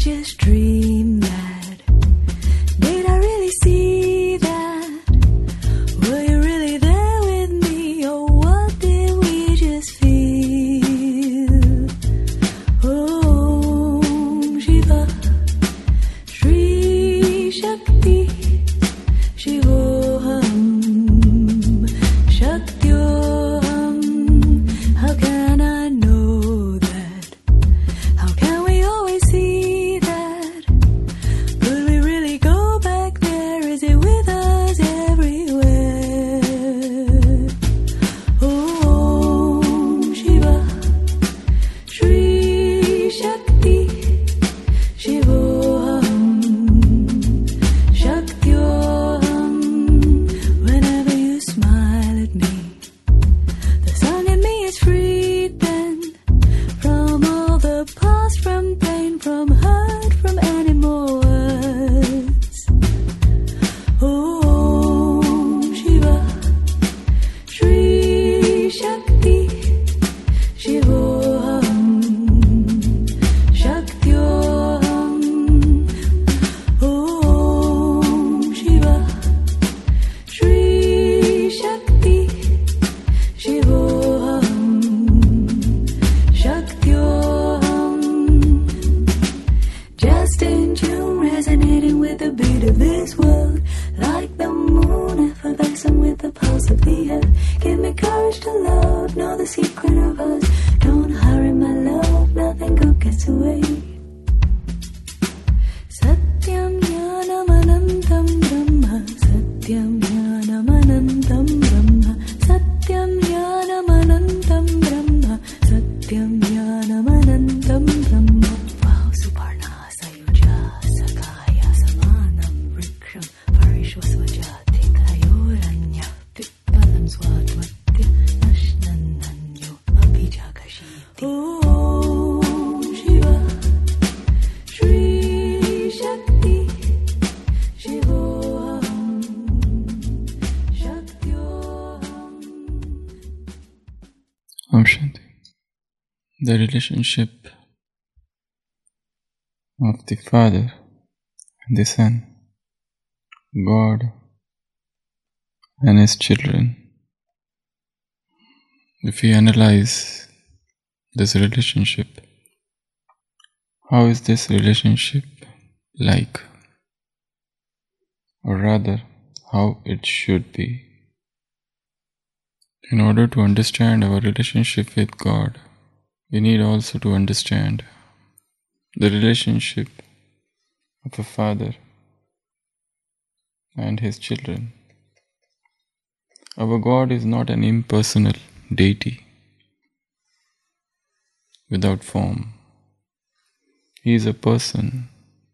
just dream that? Did I really see that? Were you really there with me, or what did we just feel? Om Shiva Shri Shakti Shivoham Shaktyoham. How can I know that? How can we always see that? Could we really go back there? Is it with us everywhere? Om Shiva Shri Shakti Shivoham Shaktyoham. Whenever you smile at me, the song in me is freed then from all the past, from pain, from hurt, from any more words. Om Shiva Shri Shakti Shivoham Shaktyoham. Om Shiva Shri Shakti Shivoham Shaktyoham. Just in tune, resonating with the beat of this world, like the moon, effervescent with the pulse of the earth. Give me courage to love, know the secret of us. Don't hurry, my love, nothing good gets away. Satyam Jnanam Anantam Brahma, Satyam Jnanam Anantam Brahma, Satyam Jnanam Anantam Brahma, Satyam Jnanam Anantam Brahma. Wow, Suparna Sayuja Sakaya Samanam Vriksham Parishwasvajati Tayoranya Pipalam Swadvatya Nashnananyo Abhijakashiti. Om Shiva Shri Shakti Shivoham Shaktyoham. Om Shanti. The relationship of the Father and the Son, God and His children. If we analyze this relationship, how is this relationship like? Or rather, how it should be. In order to understand our relationship with God, we need also to understand the relationship of a father and his children. Our God is not an impersonal deity without form. He is a person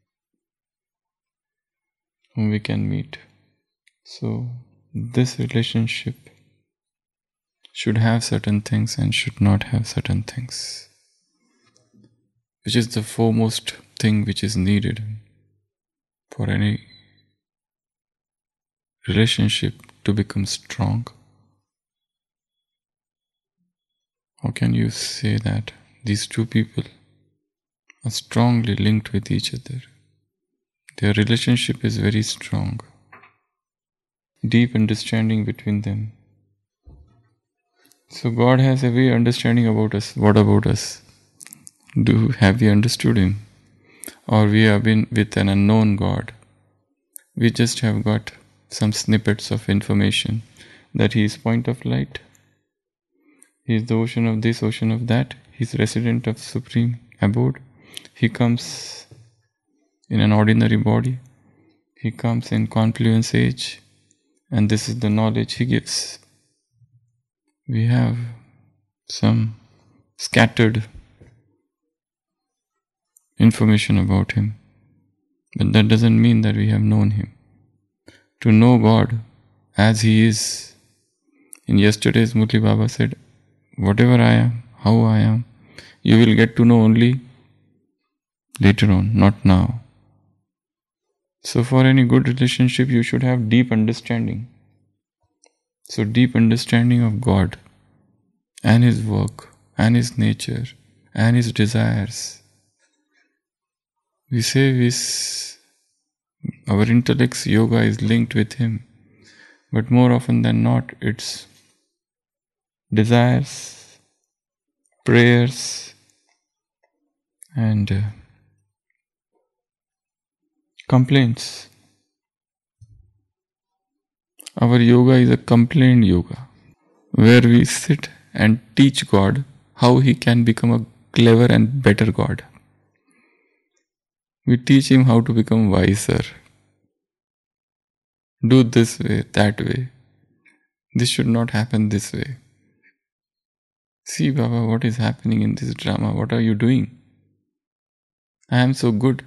whom we can meet. So, this relationship should have certain things and should not have certain things, which is the foremost thing which is needed for any relationship to become strong. How can you say that these two people are strongly linked with each other? Their relationship is very strong. Deep understanding between them. So God has a way understanding about us. What about us? Have we understood Him? Or we have been with an unknown God? We just have got some snippets of information that He is point of light. He is the ocean of this, ocean of that. He is resident of supreme abode. He comes in an ordinary body. He comes in confluence age. And this is the knowledge He gives. We have some scattered information about Him. But that doesn't mean that we have known Him. To know God as He is. In yesterday's Murli Baba said, whatever I am, how I am, you will get to know only later on, not now. So for any good relationship, you should have deep understanding. So deep understanding of God and His work and His nature and His desires. We say our intellect's yoga is linked with Him, but more often than not, it's desires, prayers, and complaints. Our yoga is a complaint yoga, where we sit and teach God how He can become a clever and better God. We teach Him how to become wiser. Do this way, that way. This should not happen this way. See, Baba, what is happening in this drama? What are you doing? I am so good.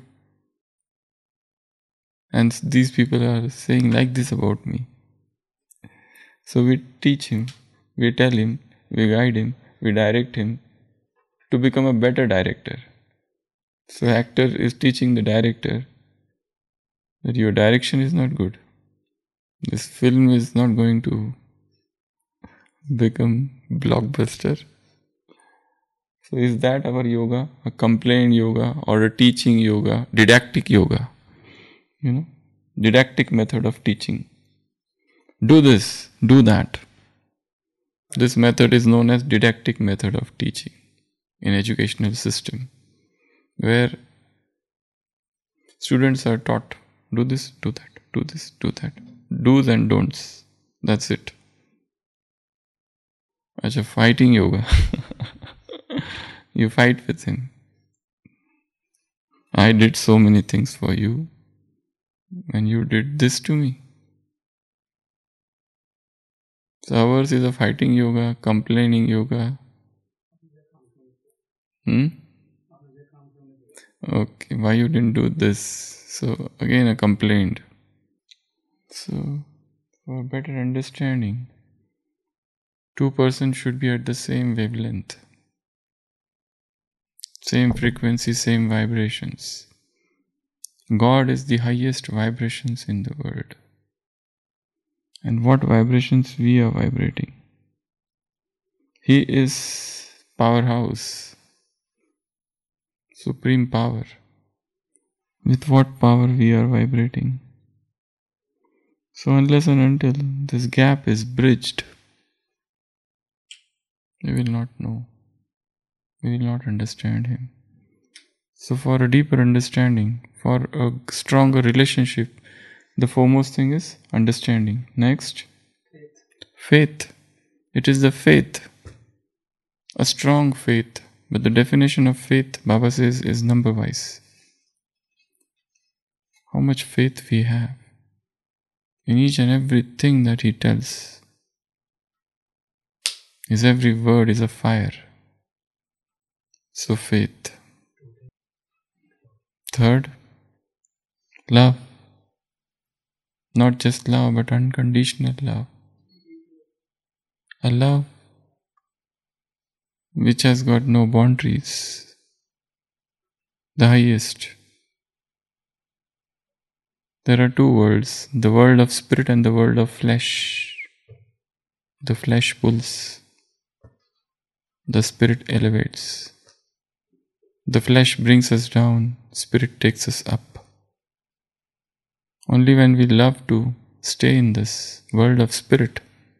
And these people are saying like this about me. So we teach him, we tell him, we guide him, we direct him to become a better director. So actor is teaching the director that your direction is not good. This film is not going to become blockbuster. So is that our yoga? A complaint yoga or a teaching yoga? Didactic yoga. Didactic method of teaching. Do this, do that. This method is known as didactic method of teaching in educational system, where students are taught, do this, do that, do this, do that. Do's and don'ts. That's it. Acha, fighting yoga. You fight with him. I did so many things for you, and you did this to me. So ours is a fighting yoga, complaining yoga. Okay, why you didn't do this? So again a complaint. So for better understanding, two persons should be at the same wavelength, same frequency, same vibrations. God is the highest vibrations in the world. And what vibrations we are vibrating? He is powerhouse, supreme power. With what power we are vibrating? So unless and until this gap is bridged, we will not know. We will not understand Him. So for a deeper understanding, for a stronger relationship, the foremost thing is understanding. Next, faith. It is the faith, a strong faith. But the definition of faith, Baba says, is number wise. How much faith we have in each and everything that He tells. His every word is a fire. So faith. Third, love. Not just love, but unconditional love. A love which has got no boundaries. The highest. There are two worlds, the world of spirit and the world of flesh. The flesh pulls. The spirit elevates. The flesh brings us down, spirit takes us up. Only when we love to stay in this world of spirit,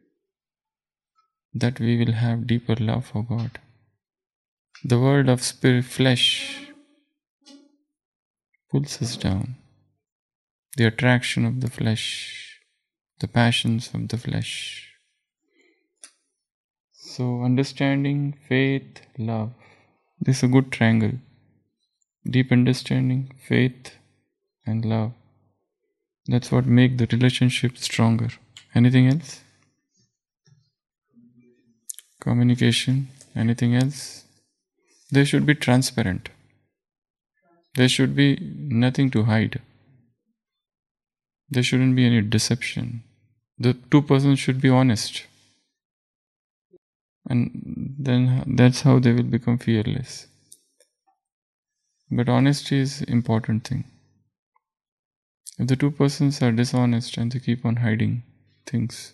that we will have deeper love for God. The world of spirit, flesh, pulls us down. The attraction of the flesh, the passions of the flesh. So understanding, faith, love. This is a good triangle. Deep understanding, faith, and love. That's what makes the relationship stronger. Anything else? Communication. Anything else? They should be transparent. There should be nothing to hide. There shouldn't be any deception. The two persons should be honest. And then that's how they will become fearless. But honesty is an important thing. If the two persons are dishonest and they keep on hiding things,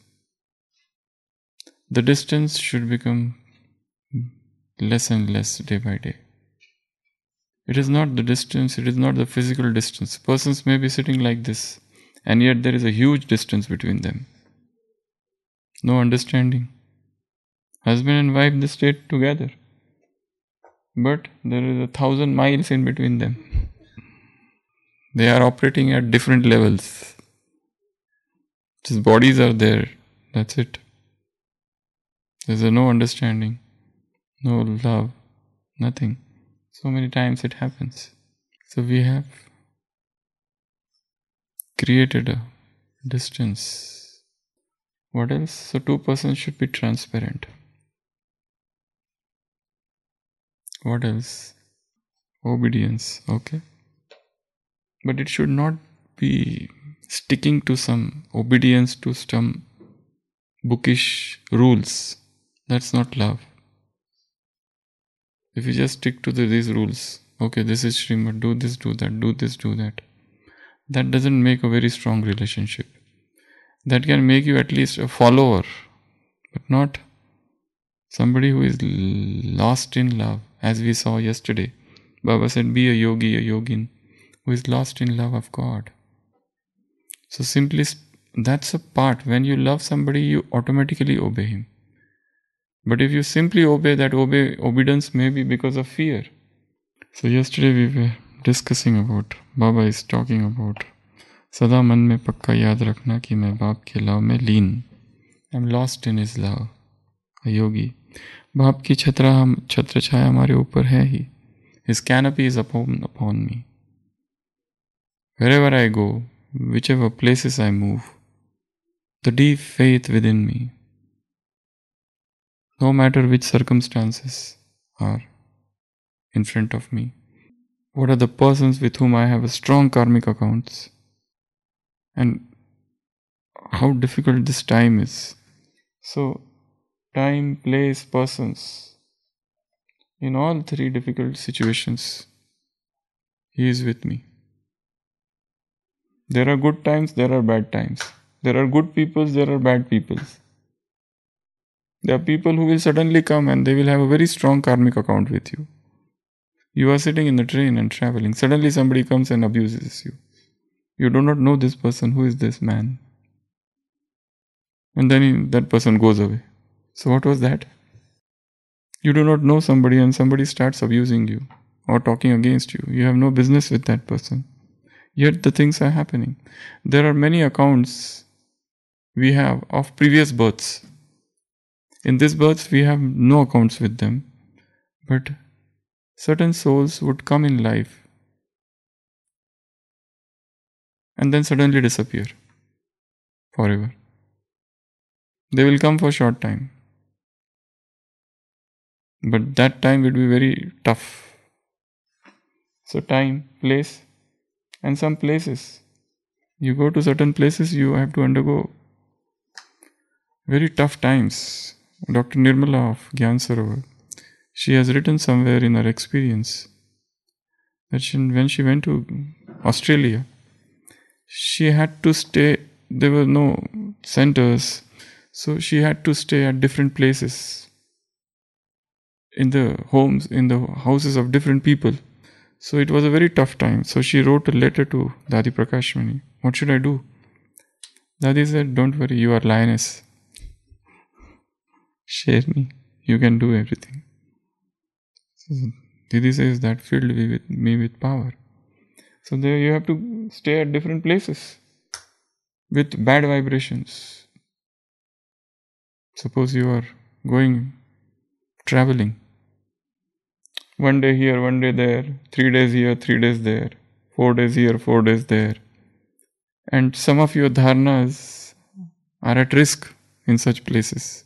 the distance should become less and less day by day. It is not the distance, it is not the physical distance. Persons may be sitting like this, and yet there is a huge distance between them. No understanding. Husband and wife, they stayed together, but there is 1,000 miles in between them. They are operating at different levels. Just bodies are there, that's it. There's no understanding, no love, nothing. So many times it happens. So we have created a distance. What else? So two persons should be transparent. What else? Obedience, okay. But it should not be sticking to some obedience to some bookish rules. That's not love. If you just stick to these rules, okay, this is Srimad, do this, do that, do this, do that. That doesn't make a very strong relationship. That can make you at least a follower, but not somebody who is lost in love. As we saw yesterday, Baba said, be a yogi, a yogin, who is lost in love of God. So simply, that's a part. When you love somebody, you automatically obey him. But if you simply obey, that obedience may be because of fear. So yesterday we were discussing about, Baba is talking about, सदा मन में पक्का याद रखना कि मैं बाप के लव में लीन. I am lost in his love. A yogi. बाप की छत्र छाया हमारे ऊपर है ही. His canopy is upon me. Wherever I go, whichever places I move, the deep faith within me, no matter which circumstances are in front of me, what are the persons with whom I have a strong karmic accounts, and how difficult this time is. So, time, place, persons, in all three difficult situations, he is with me. There are good times, there are bad times. There are good peoples, there are bad peoples. There are people who will suddenly come and they will have a very strong karmic account with you. You are sitting in the train and traveling. Suddenly somebody comes and abuses you. You do not know this person. Who is this man? And then that person goes away. So what was that? You do not know somebody and somebody starts abusing you or talking against you. You have no business with that person. Yet the things are happening. There are many accounts we have of previous births. In this birth, we have no accounts with them. But certain souls would come in life and then suddenly disappear forever. They will come for a short time. But that time will be very tough. So time, place, and some places. You go to certain places, you have to undergo very tough times. Dr. Nirmala of Gyan Sarovar, she has written somewhere in her experience that when she went to Australia, she had to stay, there were no centers, so she had to stay at different places, in the homes, in the houses of different people. So it was a very tough time. So she wrote a letter to Dadi Prakashmani. What should I do? Dadi said, don't worry, you are lioness. Share me. You can do everything. So Didi says that filled me with power. So there you have to stay at different places with bad vibrations. Suppose you are traveling. One day here, one day there, 3 days here, 3 days there, 4 days here, 4 days there. And some of your dharnas are at risk in such places.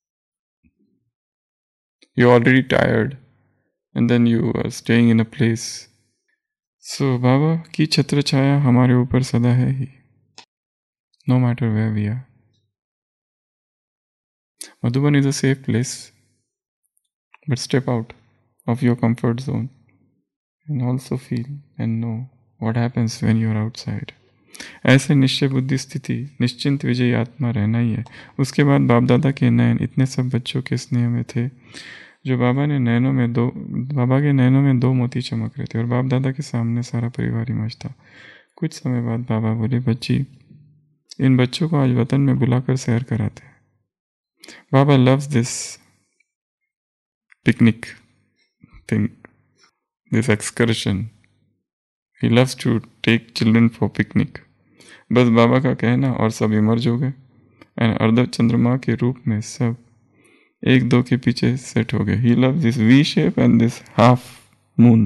You're already tired and then you are staying in a place. So Baba ki chhatra chhaya hamare upar sada hai hi. No matter where we are. Madhuban is a safe place. But step out of your comfort zone and also feel and know what happens when you are outside. ऐसे निश्चय बुद्धि स्थिति, निश्चिंत विजयी आत्मा रहना ही है. उसके बाद बाप दादा के नयन इतने सब बच्चों के स्नेह में थे. जो बाबा के नैनों में दो मोती चमक रहे थे और बाप दादा के सामने सारा परिवार ही मौज था। कुछ समय बाद बाबा बोले, बच्ची, इन बच्चों को आज वतन में बुलाकर सैर कराते हैं। Baba loves this picnic thing, this excursion. He loves to take children for picnic. बस बाबा का कहना और सब इमर्ज हो गए एंड अर्ध चंद्रमा के रूप में सब एक दो के पीछे सेट हो गए। He love this V shape and this half moon.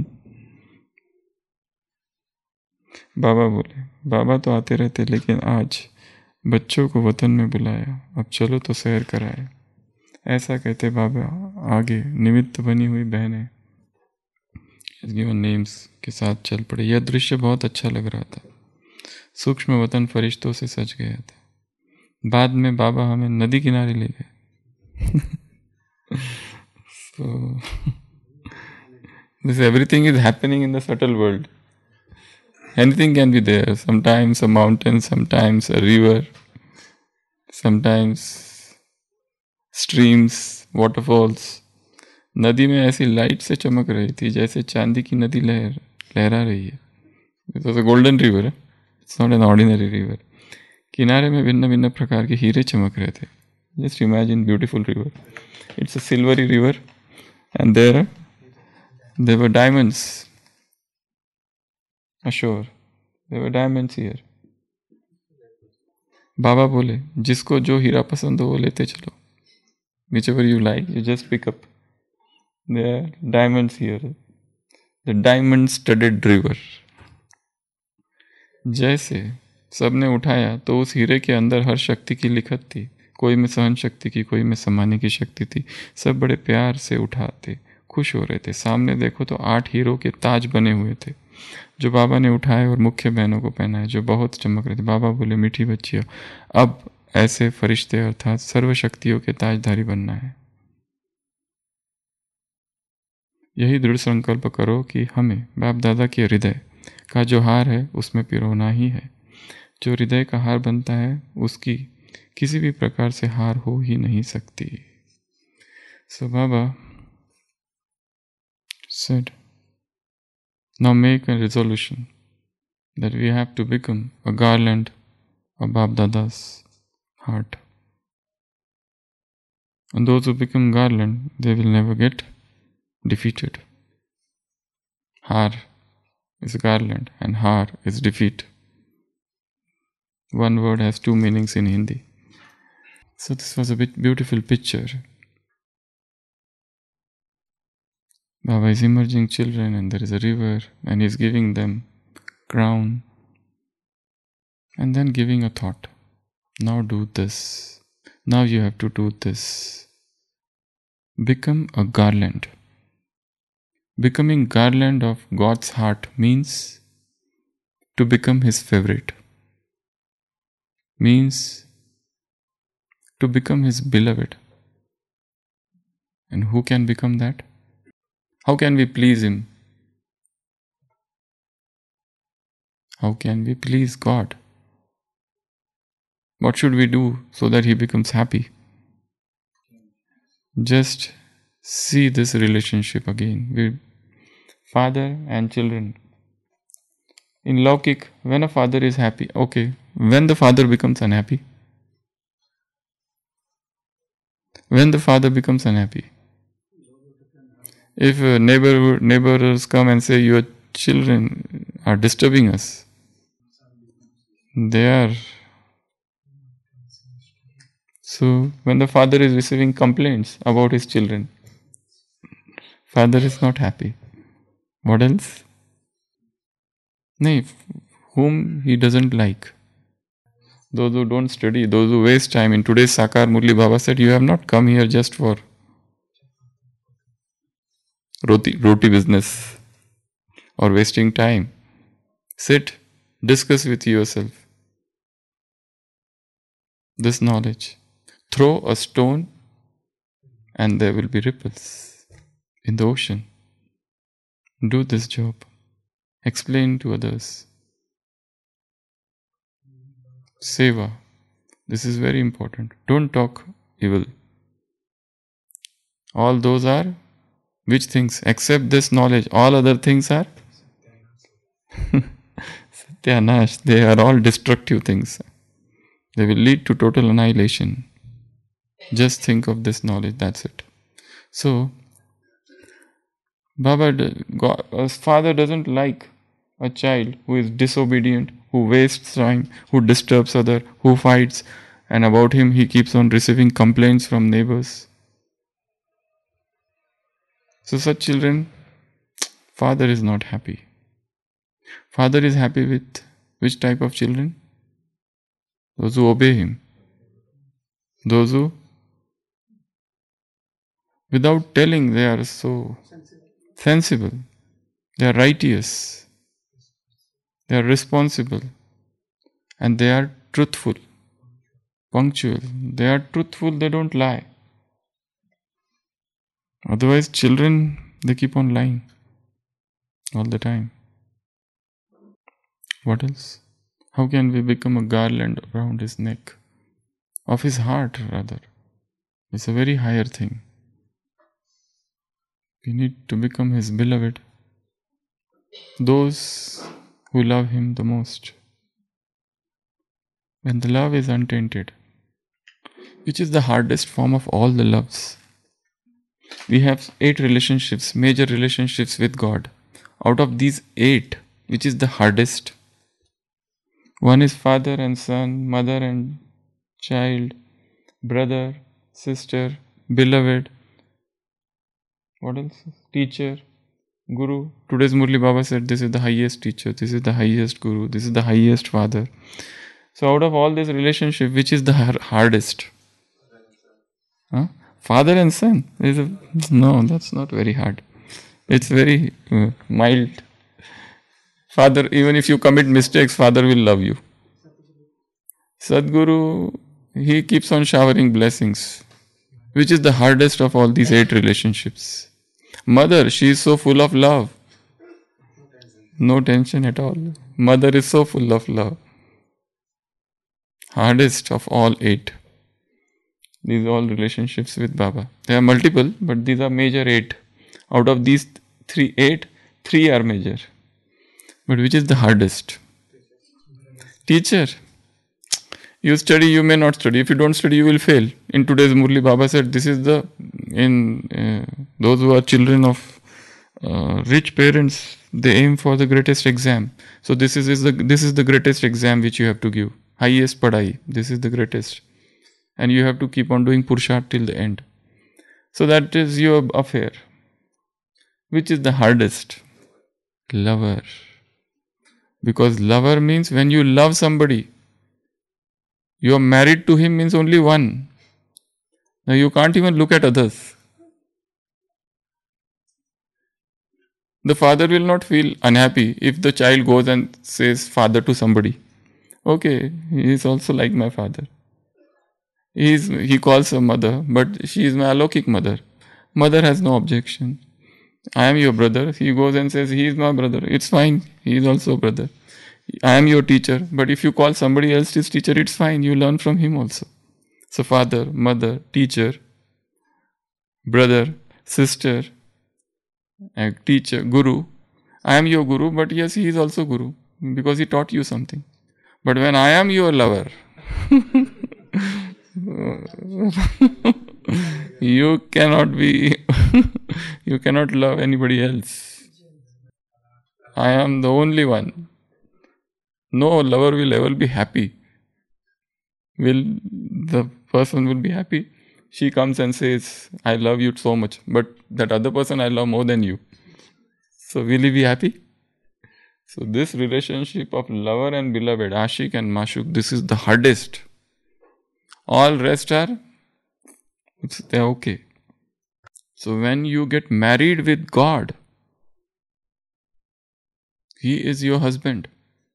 बाबा बोले, बाबा तो आते रहते लेकिन आज बच्चों को वतन में बुलाया, अब चलो तो सैर कराए। ऐसा कहते बाबा आगे निमित्त बनी हुई बहनें गिवन नेम्स के साथ चल पड़े। यह दृश्य बहुत अच्छा लग रहा था। सूक्ष्म वतन फरिश्तों से सज गया था। बाद में बाबा हमें नदी किनारे ले गए। So this everything is happening in the subtle world. Anything can be there. Sometimes a mountain, sometimes a river, sometimes streams, waterfalls. नदी में ऐसी लाइट से चमक रही थी जैसे चांदी की नदी लहरा रही है। It was a golden river. It's not an ordinary river. किनारे में भिन्न भिन्न प्रकार के हीरे चमक रहे थे। Just imagine beautiful river. It's a silvery river and there were diamonds ashore. There were diamonds here. बाबा बोले, जिसको जो हीरा पसंद हो वो लेते चलो। Whichever you like, you just pick up. There are diamonds here. The diamond studded river. जैसे सबने उठाया तो उस हीरे के अंदर हर शक्ति की लिखत थी। कोई में सहन शक्ति की, कोई में समाने की शक्ति थी। सब बड़े प्यार से उठाते, खुश हो रहे थे। सामने देखो तो 8 हीरो के ताज बने हुए थे जो बाबा ने उठाए और मुख्य बहनों को पहनाए, जो बहुत चमक रहे थे। बाबा बोले, मीठी बच्चियों, अब ऐसे फरिश्ते अर्थात सर्वशक्तियों के ताजधारी बनना है। यही दृढ़ संकल्प करो कि हमें बाप दादा के हृदय का जो हार है उसमें पिरोना ही है। जो हृदय का हार बनता है उसकी किसी भी प्रकार से हार हो ही नहीं सकती। So Baba said, now make a resolution that we have to become a garland of Bap Dada's heart. And those who become garland, they will never get defeated. Har is garland and har is defeat. One word has 2 meanings in Hindi. So this was a beautiful picture. Baba is emerging children and there is a river and he is giving them crown and then giving a thought. Now do this. Now you have to do this. Become a garland. Becoming garland of God's heart means to become His favorite. Means to become His beloved. And who can become that? How can we please Him? How can we please God? What should we do so that He becomes happy? Just see this relationship again with father and children. In Laukik, when a father is happy, okay. When the father becomes unhappy? When the father becomes unhappy? If neighbors come and say, your children are disturbing us, they are. So, when the father is receiving complaints about his children, father is not happy. What else? No, whom he doesn't like. Those who don't study, those who waste time. In today's Sakar Murli Baba said, you have not come here just for roti business or wasting time. Sit, discuss with yourself this knowledge. Throw a stone and there will be ripples in the ocean. Do this job. Explain to others. Seva. This is very important. Don't talk evil. All those are Which things? Except this knowledge, all other things are Satyanash. They are all destructive things. They will lead to total annihilation. Just think of this knowledge, that's it. So, Father doesn't like a child who is disobedient, who wastes time, who disturbs other, who fights, and about him he keeps on receiving complaints from neighbors. So such children, Father is not happy. Father is happy with which type of children? Those who obey him. Those who, without telling, they are so sensible. They are righteous. They are responsible. And they are truthful, punctual. They are truthful, they don't lie. Otherwise, children, they keep on lying all the time. What else? How can we become a garland around his neck? Of his heart, rather. It's a very higher thing. We need to become his beloved. Those who love him the most. When the love is untainted, which is the hardest form of all the loves. We have 8 relationships, major relationships with God. Out of these 8, which is the hardest? One is father and son, mother and child, brother, sister, beloved. What else? Teacher, guru. Today's Murli Baba said this is the highest teacher, this is the highest guru, this is the highest father. So out of all this relationship, which is the hardest? Huh? Father and son. No, that's not very hard. It's very mild. Father, even if you commit mistakes, Father will love you. Sadguru, he keeps on showering blessings. Which is the hardest of all these 8 relationships? Mother, she is so full of love. No tension at all. Mother is so full of love. Hardest of all 8. These are all relationships with Baba. There are multiple, but these are major 8. Out of these 8, 3 are major. But which is the hardest? Teacher. You study, you may not study. If you don't study, you will fail. In today's Murli, Baba said, this is those who are children of rich parents, they aim for the greatest exam. So this is the greatest exam which you have to give. Highest padai. This is the greatest. And you have to keep on doing Purusharth till the end. So that is your affair. Which is the hardest? Lover. Because lover means when you love somebody, you are married to him means only one. Now you can't even look at others. The father will not feel unhappy if the child goes and says father to somebody. Okay, he is also like my father. He calls her mother, but she is my Alokik mother. Mother has no objection. I am your brother. He goes and says, he is my brother. It's fine. He is also a brother. I am your teacher. But if you call somebody else his teacher, it's fine. You learn from him also. So father, mother, teacher, brother, sister, teacher, guru. I am your guru, but yes, he is also guru because he taught you something. But when I am your lover, you cannot love anybody else. I am the only one. No lover will ever be happy. The person will be happy? She comes and says, I love you so much, but that other person I love more than you. So will he be happy? So this relationship of lover and beloved, Ashik and Mashuk, this is the hardest. All rest they're okay. So when you get married with God, He is your husband.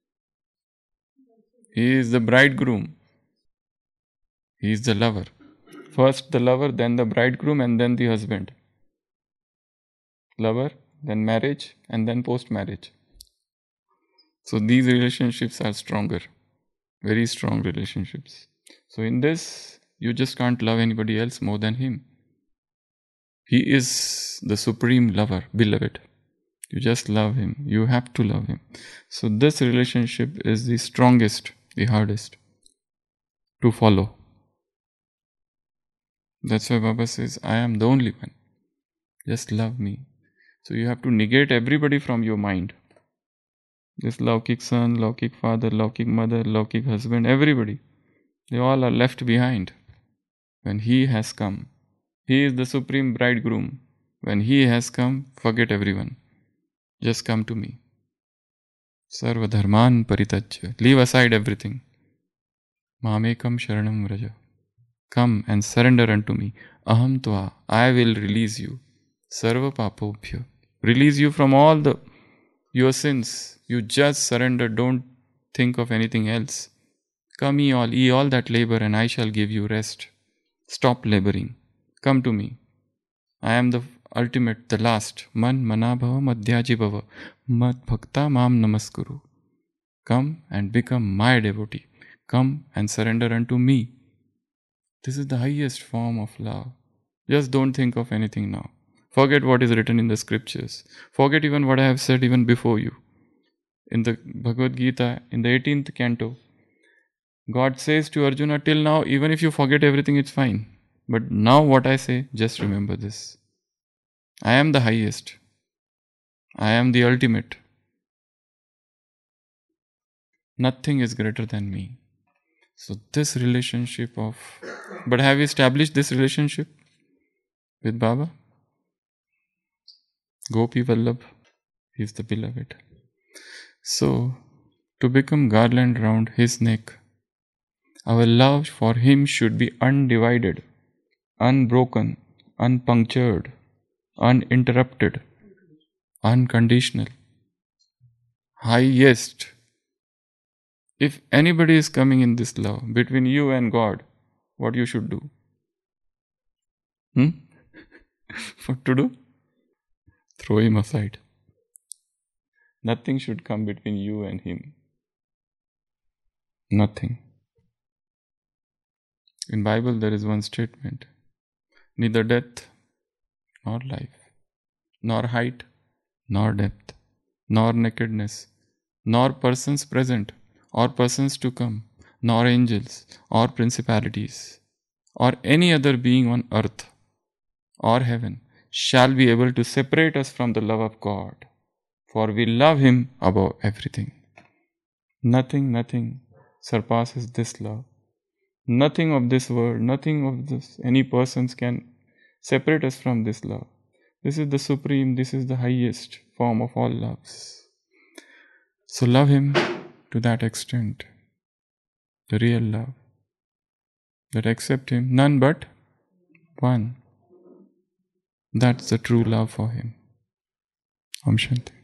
He is the bridegroom. He is the lover. First the lover, then the bridegroom, and then the husband. Lover, then marriage, and then post-marriage. So these relationships are stronger. Very strong relationships. So in this, you just can't love anybody else more than him. He is the supreme lover, beloved. You just love Him. You have to love Him. So this relationship is the strongest, the hardest to follow. That's why Baba says, I am the only one. Just love me. So you have to negate everybody from your mind. This Laukik son, Laukik father, Laukik mother, Laukik husband, everybody. They all are left behind. When He has come, He is the supreme bridegroom. When He has come, forget everyone. Just come to me. Sarva dharman paritajya. Leave aside everything. Mamekam sharanam vraja. Come and surrender unto me. Aham tva. I will release you. Sarva papobhya. Release you from all your sins. You just surrender. Don't think of anything else. Come ye all that labor, and I shall give you rest. Stop laboring. Come to me. I am the ultimate, the last. Man manabhava madhyaji bhava. Mad bhakta mam namaskuru. Come and become my devotee. Come and surrender unto me. This is the highest form of love. Just don't think of anything now. Forget what is written in the scriptures. Forget even what I have said even before you. In the Bhagavad Gita, in the 18th canto, God says to Arjuna, till now, even if you forget everything, it's fine. But now what I say, just remember this. I am the highest. I am the ultimate. Nothing is greater than me. So this relationship but have you established this relationship with Baba? Gopi Vallabh, he is the beloved. So, to become garland round His neck, our love for Him should be undivided, unbroken, unpunctured, uninterrupted, unconditional, highest. If anybody is coming in this love between you and God, what you should do? What to do? Throw him aside. Nothing should come between you and Him. Nothing. In Bible there is one statement. Neither death nor life, nor height nor depth, nor nakedness, nor persons present or persons to come, nor angels or principalities, or any other being on earth or heaven shall be able to separate us from the love of God, for we love Him above everything. Nothing surpasses this love. Nothing of this world, nothing of any persons can separate us from this love. This is the supreme, this is the highest form of all loves. So love Him to that extent, the real love, that accept Him, none but one. That's the true love for Him. Om Shanti.